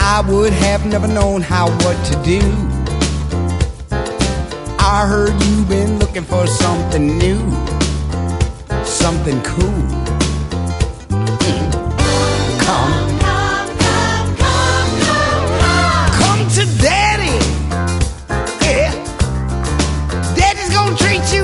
I would have never known how what to do. I heard you've been looking for something new, something cool. Come to Daddy. Yeah, Daddy's gonna treat you